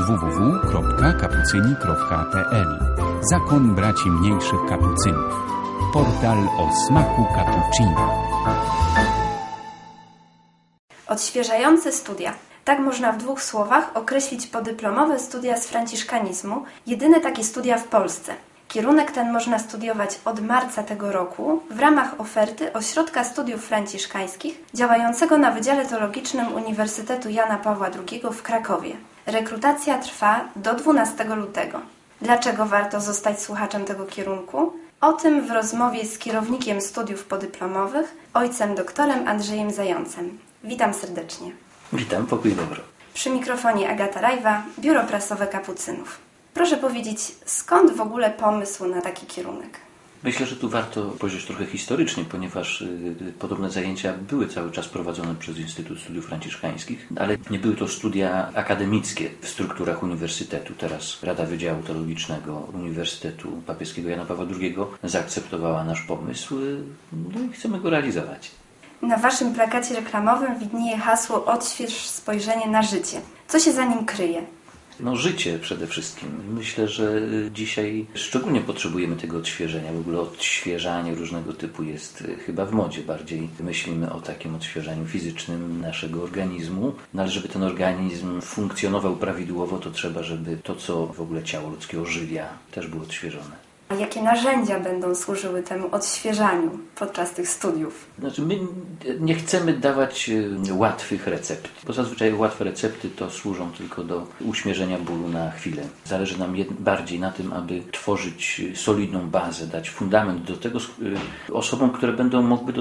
www.kapucyni.pl. Zakon Braci Mniejszych Kapucynów. Portal o smaku cappuccino. Odświeżające studia. Tak można w 2 słowach określić podyplomowe studia z franciszkanizmu, jedyne takie studia w Polsce. Kierunek ten można studiować od marca tego roku w ramach oferty Ośrodka Studiów Franciszkańskich działającego na Wydziale Teologicznym Uniwersytetu Jana Pawła II w Krakowie. Rekrutacja trwa do 12 lutego. Dlaczego warto zostać słuchaczem tego kierunku? O tym w rozmowie z kierownikiem studiów podyplomowych, ojcem doktorem Andrzejem Zającem. Witam serdecznie. Witam, pokój dobro. Przy mikrofonie Agata Rajwa, Biuro Prasowe Kapucynów. Proszę powiedzieć, skąd w ogóle pomysł na taki kierunek? Myślę, że tu warto spojrzeć trochę historycznie, ponieważ podobne zajęcia były cały czas prowadzone przez Instytut Studiów Franciszkańskich, ale nie były to studia akademickie w strukturach uniwersytetu. Teraz Rada Wydziału Teologicznego Uniwersytetu Papieskiego Jana Pawła II zaakceptowała nasz pomysł, no i chcemy go realizować. Na waszym plakacie reklamowym widnieje hasło „Odśwież spojrzenie na życie”. Co się za nim kryje? No życie przede wszystkim. Myślę, że dzisiaj szczególnie potrzebujemy tego odświeżenia. W ogóle odświeżanie różnego typu jest chyba w modzie. Bardziej myślimy o takim odświeżaniu fizycznym naszego organizmu. No ale żeby ten organizm funkcjonował prawidłowo, to trzeba, żeby to, co w ogóle ciało ludzkie ożywia, też było odświeżone. A jakie narzędzia będą służyły temu odświeżaniu podczas tych studiów? Znaczy my nie chcemy dawać łatwych recept, bo zazwyczaj łatwe recepty to służą tylko do uśmierzenia bólu na chwilę. Zależy nam bardziej na tym, aby tworzyć solidną bazę, dać fundament do tego osobom, które będą mogły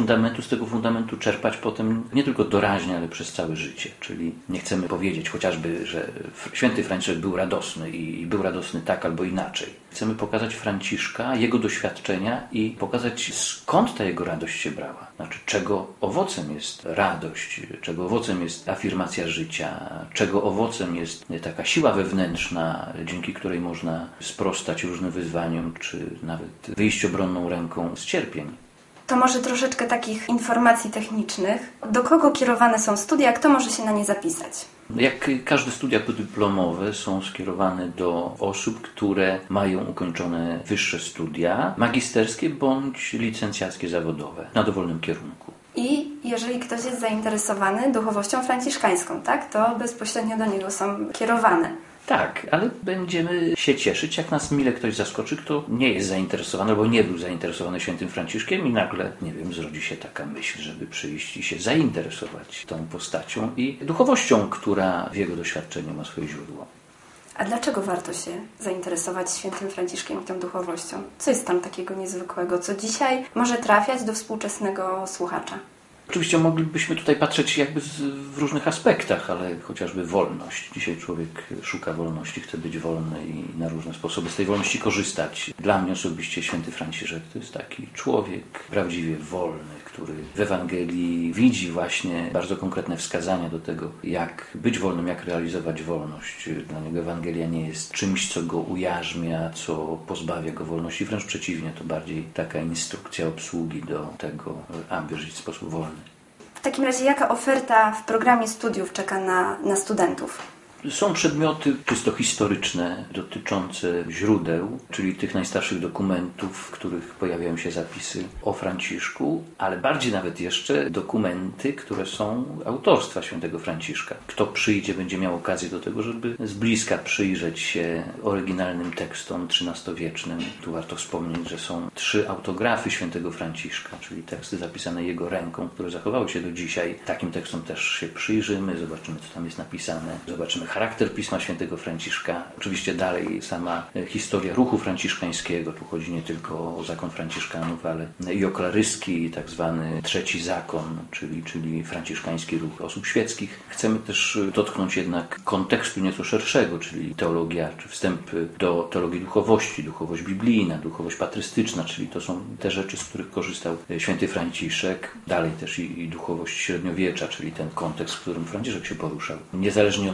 z tego fundamentu czerpać potem nie tylko doraźnie, ale przez całe życie. Czyli nie chcemy powiedzieć chociażby, że święty Franciszek był radosny i był radosny tak albo inaczej. Chcemy pokazać Franciszka, jego doświadczenia i pokazać, skąd ta jego radość się brała. Znaczy, czego owocem jest radość, czego owocem jest afirmacja życia, czego owocem jest taka siła wewnętrzna, dzięki której można sprostać różnym wyzwaniom, czy nawet wyjść obronną ręką z cierpień. To może troszeczkę takich informacji technicznych. Do kogo kierowane są studia, kto może się na nie zapisać? Jak każde studia podyplomowe są skierowane do osób, które mają ukończone wyższe studia magisterskie bądź licencjackie zawodowe na dowolnym kierunku. I jeżeli ktoś jest zainteresowany duchowością franciszkańską, tak, to bezpośrednio do niego są kierowane. Tak, ale będziemy się cieszyć, jak nas mile ktoś zaskoczy, kto nie jest zainteresowany albo nie był zainteresowany świętym Franciszkiem i nagle, zrodzi się taka myśl, żeby przyjść i się zainteresować tą postacią i duchowością, która w jego doświadczeniu ma swoje źródło. A dlaczego warto się zainteresować świętym Franciszkiem i tą duchowością? Co jest tam takiego niezwykłego, co dzisiaj może trafiać do współczesnego słuchacza? Oczywiście moglibyśmy tutaj patrzeć w różnych aspektach, ale chociażby wolność. Dzisiaj człowiek szuka wolności, chce być wolny i na różne sposoby z tej wolności korzystać. Dla mnie osobiście święty Franciszek to jest taki człowiek prawdziwie wolny, który w Ewangelii widzi właśnie bardzo konkretne wskazania do tego, jak być wolnym, jak realizować wolność. Dla niego Ewangelia nie jest czymś, co go ujarzmia, co pozbawia go wolności. Wręcz przeciwnie, to bardziej taka instrukcja obsługi do tego, aby żyć w sposób wolny. W takim razie jaka oferta w programie studiów czeka na studentów? Są przedmioty czysto historyczne dotyczące źródeł, czyli tych najstarszych dokumentów, w których pojawiają się zapisy o Franciszku, ale bardziej nawet jeszcze dokumenty, które są autorstwa świętego Franciszka. Kto przyjdzie, będzie miał okazję do tego, żeby z bliska przyjrzeć się oryginalnym tekstom XIII-wiecznym. Tu warto wspomnieć, że są 3 autografy świętego Franciszka, czyli teksty zapisane jego ręką, które zachowały się do dzisiaj. Takim tekstom też się przyjrzymy, zobaczymy, co tam jest napisane, zobaczymy charakter Pisma Świętego Franciszka. Oczywiście dalej sama historia ruchu franciszkańskiego. Tu chodzi nie tylko o zakon franciszkanów, ale i o klaryski, tak zwany trzeci zakon, czyli franciszkański ruch osób świeckich. Chcemy też dotknąć jednak kontekstu nieco szerszego, czyli teologia, czy wstęp do teologii duchowości, duchowość biblijna, duchowość patrystyczna, czyli to są te rzeczy, z których korzystał święty Franciszek. Dalej też i duchowość średniowiecza, czyli ten kontekst, w którym Franciszek się poruszał. Niezależnie od tego,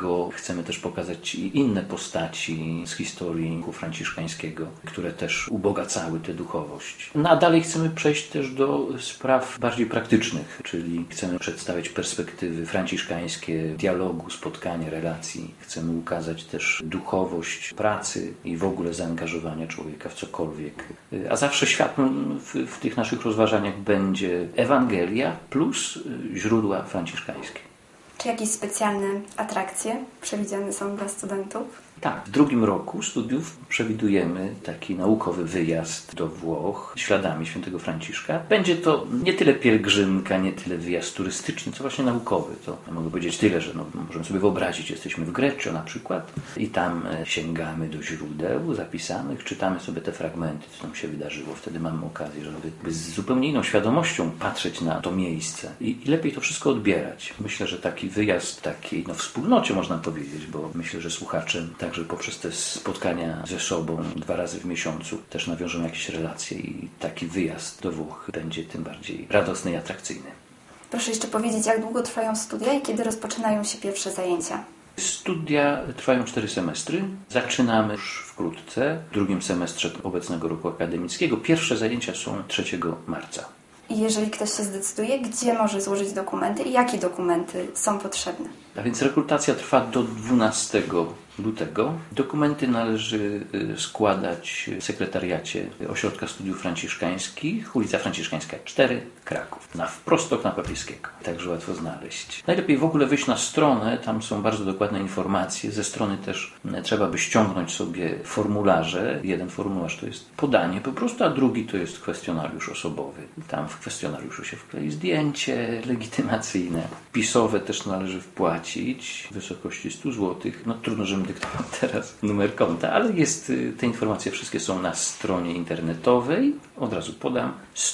bo chcemy też pokazać i inne postaci z historii ruchu franciszkańskiego, które też ubogacały tę duchowość. No a dalej chcemy przejść też do spraw bardziej praktycznych, czyli chcemy przedstawiać perspektywy franciszkańskie dialogu, spotkania, relacji. Chcemy ukazać też duchowość pracy i w ogóle zaangażowania człowieka w cokolwiek. A zawsze światłem w tych naszych rozważaniach będzie Ewangelia plus źródła franciszkańskie. Czy jakieś specjalne atrakcje przewidziane są dla studentów? Tak, w drugim roku studiów przewidujemy taki naukowy wyjazd do Włoch śladami świętego Franciszka. Będzie to nie tyle pielgrzymka, nie tyle wyjazd turystyczny, co właśnie naukowy. To ja mogę powiedzieć tyle, że możemy sobie wyobrazić, jesteśmy w Greccio na przykład i tam sięgamy do źródeł zapisanych, czytamy sobie te fragmenty, co tam się wydarzyło. Wtedy mamy okazję, żeby z zupełnie inną świadomością patrzeć na to miejsce i lepiej to wszystko odbierać. Myślę, że taki wyjazd w takiej wspólnocie można powiedzieć, bo myślę, że słuchacze także poprzez te spotkania ze sobą 2 razy w miesiącu też nawiążą jakieś relacje i taki wyjazd do Włoch będzie tym bardziej radosny i atrakcyjny. Proszę jeszcze powiedzieć, jak długo trwają studia i kiedy rozpoczynają się pierwsze zajęcia? Studia trwają 4 semestry. Zaczynamy już wkrótce, w drugim semestrze obecnego roku akademickiego. Pierwsze zajęcia są 3 marca. I jeżeli ktoś się zdecyduje, gdzie może złożyć dokumenty i jakie dokumenty są potrzebne? A więc rekrutacja trwa do 12 lutego. Dokumenty należy składać w sekretariacie Ośrodka Studiów Franciszkańskich, ulica Franciszkańska 4, Kraków, wprost okna Papieskiego. Także łatwo znaleźć. Najlepiej w ogóle wyjść na stronę, tam są bardzo dokładne informacje. Ze strony też trzeba by ściągnąć sobie formularze. Jeden formularz to jest podanie po prostu, a drugi to jest kwestionariusz osobowy. Tam w kwestionariuszu się wklei zdjęcie legitymacyjne. Wpisowe też należy wpłacić w wysokości 100 zł. Trudno, żebym dyktował teraz numer konta, ale te informacje wszystkie są na stronie internetowej. Od razu podam: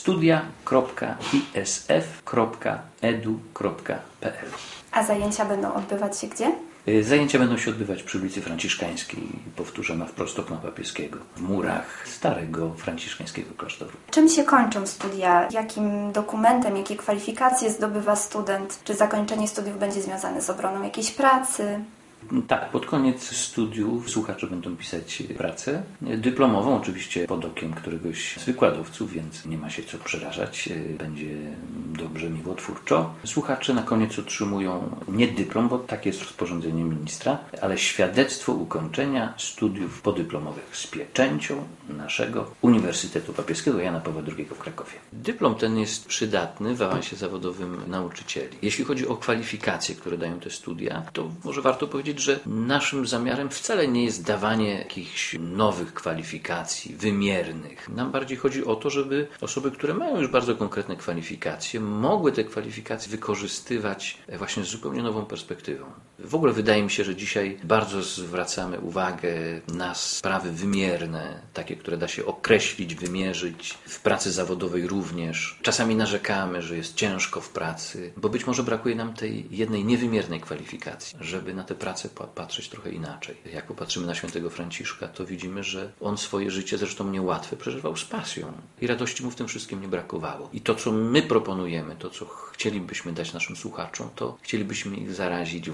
studia.isf.edu.pl. A zajęcia będą odbywać się gdzie? Zajęcia będą się odbywać przy ulicy Franciszkańskiej, powtórzę, wprost okna Papieskiego, w murach starego franciszkańskiego klasztoru. Czym się kończą studia? Jakim dokumentem, jakie kwalifikacje zdobywa student? Czy zakończenie studiów będzie związane z obroną jakiejś pracy? Tak, pod koniec studiów słuchacze będą pisać pracę dyplomową, oczywiście pod okiem któregoś z wykładowców, więc nie ma się co przerażać, będzie dobrze, miłotwórczo. Słuchacze na koniec otrzymują nie dyplom, bo takie jest rozporządzenie ministra, ale świadectwo ukończenia studiów podyplomowych z pieczęcią naszego Uniwersytetu Papieskiego Jana Pawła II w Krakowie. Dyplom ten jest przydatny w awansie zawodowym nauczycieli. Jeśli chodzi o kwalifikacje, które dają te studia, to może warto powiedzieć, że naszym zamiarem wcale nie jest dawanie jakichś nowych kwalifikacji, wymiernych. Nam bardziej chodzi o to, żeby osoby, które mają już bardzo konkretne kwalifikacje, mogły te kwalifikacje wykorzystywać właśnie z zupełnie nową perspektywą. W ogóle wydaje mi się, że dzisiaj bardzo zwracamy uwagę na sprawy wymierne, takie, które da się określić, wymierzyć, w pracy zawodowej również. Czasami narzekamy, że jest ciężko w pracy, bo być może brakuje nam tej jednej niewymiernej kwalifikacji, żeby na tę pracę patrzeć trochę inaczej. Jak popatrzymy na świętego Franciszka, to widzimy, że on swoje życie, zresztą niełatwe, przeżywał z pasją i radości mu w tym wszystkim nie brakowało. I to, co my proponujemy, to, co chcielibyśmy dać naszym słuchaczom, to chcielibyśmy ich zarazić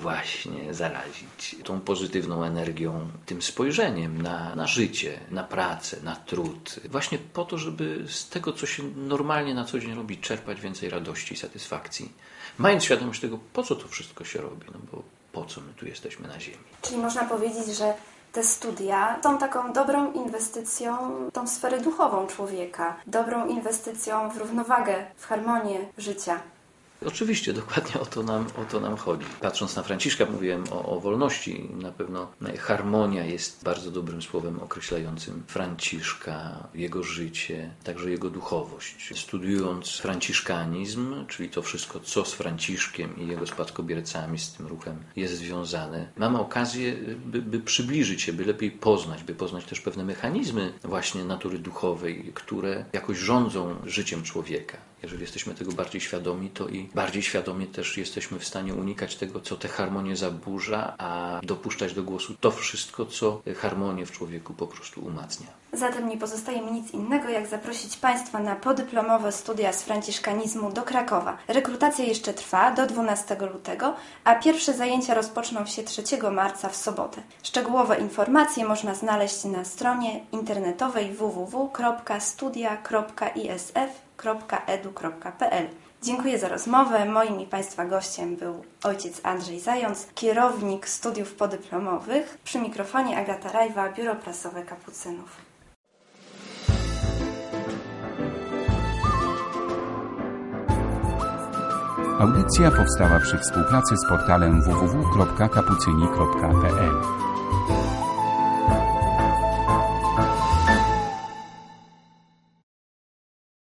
tą pozytywną energią, tym spojrzeniem na życie, na pracę, na trud. Właśnie po to, żeby z tego, co się normalnie na co dzień robi, czerpać więcej radości i satysfakcji. Mając świadomość tego, po co to wszystko się robi, bo po co my tu jesteśmy na ziemi. Czyli można powiedzieć, że te studia są taką dobrą inwestycją w tą sferę duchową człowieka, dobrą inwestycją w równowagę, w harmonię życia. Oczywiście, dokładnie o to nam chodzi. Patrząc na Franciszka, mówiłem o wolności. Na pewno harmonia jest bardzo dobrym słowem określającym Franciszka, jego życie, także jego duchowość. Studiując franciszkanizm, czyli to wszystko, co z Franciszkiem i jego spadkobiercami, z tym ruchem jest związane, mamy okazję, by przybliżyć się, by lepiej poznać, by poznać też pewne mechanizmy właśnie natury duchowej, które jakoś rządzą życiem człowieka. Jeżeli jesteśmy tego bardziej świadomi, to i bardziej świadomie też jesteśmy w stanie unikać tego, co tę harmonię zaburza, a dopuszczać do głosu to wszystko, co harmonię w człowieku po prostu umacnia. Zatem nie pozostaje mi nic innego, jak zaprosić Państwa na podyplomowe studia z franciszkanizmu do Krakowa. Rekrutacja jeszcze trwa do 12 lutego, a pierwsze zajęcia rozpoczną się 3 marca w sobotę. Szczegółowe informacje można znaleźć na stronie internetowej www.studia.isf.edu.pl. Dziękuję za rozmowę. Moim i Państwa gościem był ojciec Andrzej Zając, kierownik studiów podyplomowych. Przy mikrofonie Agata Rajwa, Biuro Prasowe Kapucynów. Audycja powstała przy współpracy z portalem www.kapucyni.pl.